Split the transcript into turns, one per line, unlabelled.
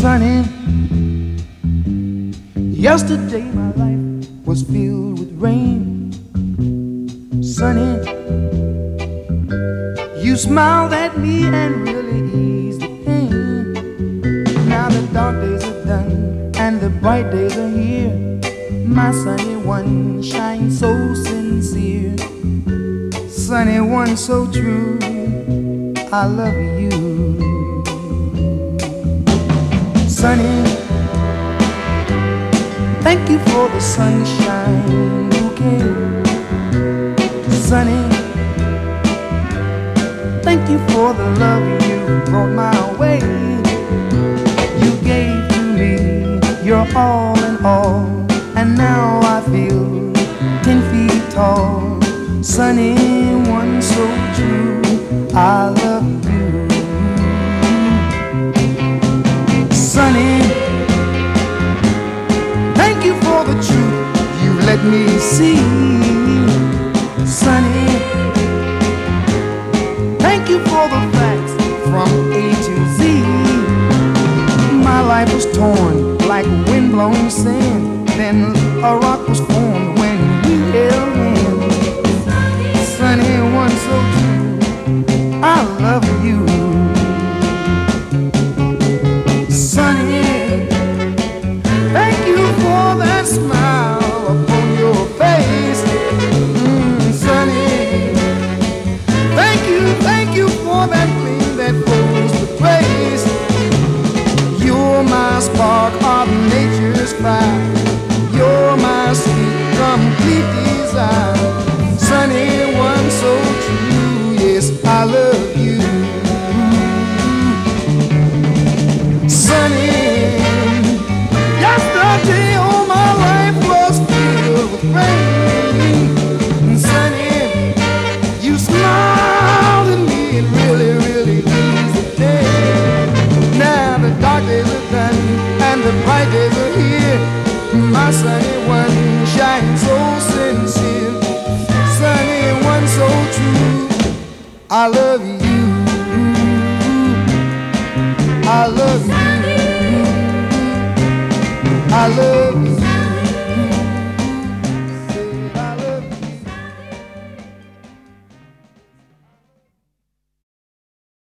Sunny, yesterday my life was filled with rain. Sunny, you smiled at me and really eased the pain. Now the dark days are done and the bright days are here. My sunny one shines so sincere. Sunny one so true, I love you. Sunny, thank you for the sunshine bouquet. Sunny, thank you for the love you brought my way. You gave to me your all in all, and now I feel 10 feet tall. Sunny one so true, I love you. Sunny, thank you for the truth you let me see. Sunny, thank you for the facts from A to Z. My life was torn like windblown sand, then a rock was formed when we held hands. Sunny one so true, I love you. Sunny, thank you for that smile upon your face. Sunny, thank you for that gleam that flows with grace. You're my spark of nature's fire. You're my sweet, complete desire. Sunny one so true, yes, I love you. Sunny, yesterday all my life was filled with rain. Sunny, you smiled at me and really, really eased the day. Now the dark days are done and the bright days are here. My sunny one shines so sincere. Sunny one so true, I love you. I love you. I love you.